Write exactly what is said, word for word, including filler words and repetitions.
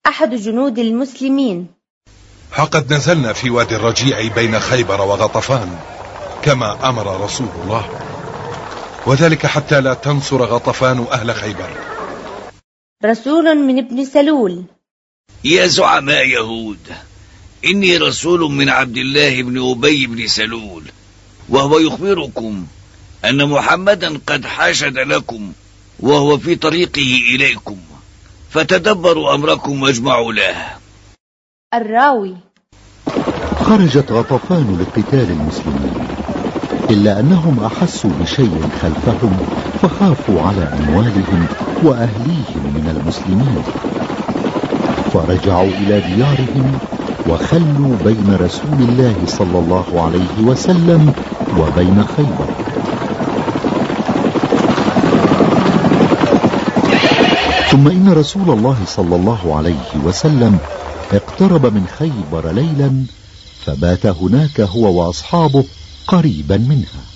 أحد جنود المسلمين: فقد نزلنا في وادي الرجيع بين خيبر وغطفان كما أمر رسول الله، وذلك حتى لا تنصر غطفان أهل خيبر. رسول من ابن سلول: يا زعماء يهود، إني رسول من عبد الله بن أبي بن سلول، وهو يخبركم أن محمدا قد حاشد لكم وهو في طريقه إليكم، فتدبروا أمركم واجمعوا له. الراوي: خرجت غطفان لقتال المسلمين، إلا أنهم أحسوا بشيء خلفهم فخافوا على أموالهم وأهليهم من المسلمين، فرجعوا إلى ديارهم وخلوا بين رسول الله صلى الله عليه وسلم وبين خيبر. ثم إن رسول الله صلى الله عليه وسلم اقترب من خيبر ليلا، فبات هناك هو وأصحابه قريبا منها.